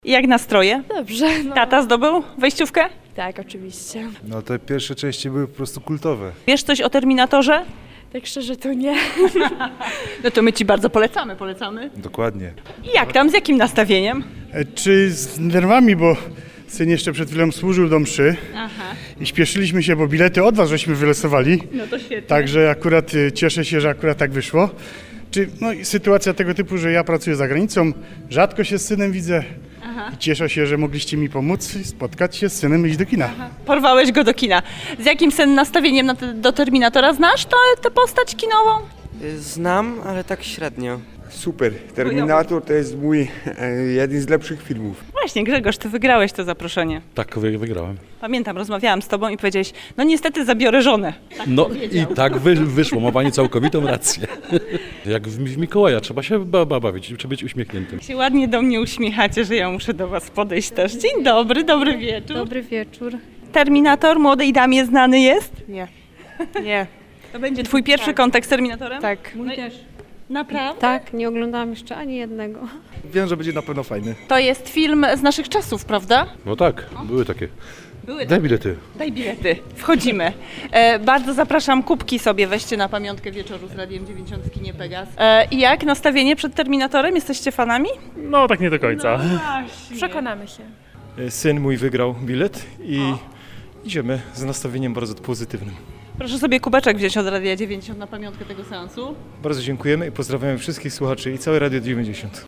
Jak nastroje? Dobrze, no. Tata zdobył wejściówkę? Tak, oczywiście. No te pierwsze części były po prostu kultowe. Wiesz coś o Terminatorze? Tak szczerze to nie. No to my ci bardzo polecamy. Dokładnie. I jak tam, z jakim nastawieniem? Czy z nerwami, bo syn jeszcze przed chwilą służył do mszy i śpieszyliśmy się, bo bilety od was żeśmy wylosowali. No to świetnie. Także akurat cieszę się, że akurat tak wyszło. No i sytuacja tego typu, że ja pracuję za granicą, rzadko się z synem widzę i cieszę się, że mogliście mi pomóc i spotkać się z synem i iść do kina. Porwałeś go do kina. Z jakim sen nastawieniem do Terminatora? Znasz tę postać kinową? Znam, ale tak średnio. Super. Terminator to jest mój jeden z lepszych filmów. Właśnie, Grzegorz, ty wygrałeś to zaproszenie. Tak, wygrałem. Pamiętam, rozmawiałam z tobą i powiedziałeś, no niestety zabiorę żonę. No i tak wyszło, ma pani całkowitą rację. Jak w Mikołaja, trzeba się bawić, trzeba być uśmiechniętym. Się ładnie do mnie uśmiechacie, że ja muszę do was podejść też. Dzień dobry, dobry wieczór. Dobry wieczór. Terminator młodej damie znany jest? Nie. Nie. To będzie twój pierwszy kontakt z Terminatorem? Tak. Mój też. Naprawdę? Tak, nie oglądałam jeszcze ani jednego. Wiem, że będzie na pewno fajny. To jest film z naszych czasów, prawda? No tak, były takie. Były. Daj bilety. Daj bilety. Wchodzimy. Bardzo zapraszam, kubki sobie weźcie na pamiątkę wieczoru z Radiem 90, nie Pegas. I jak nastawienie przed Terminatorem? Jesteście fanami? No tak nie do końca. Przekonamy się. Syn mój wygrał bilet i idziemy z nastawieniem bardzo pozytywnym. Proszę sobie kubeczek wziąć od Radia 90 na pamiątkę tego seansu. Bardzo dziękujemy i pozdrawiamy wszystkich słuchaczy i całe Radio 90.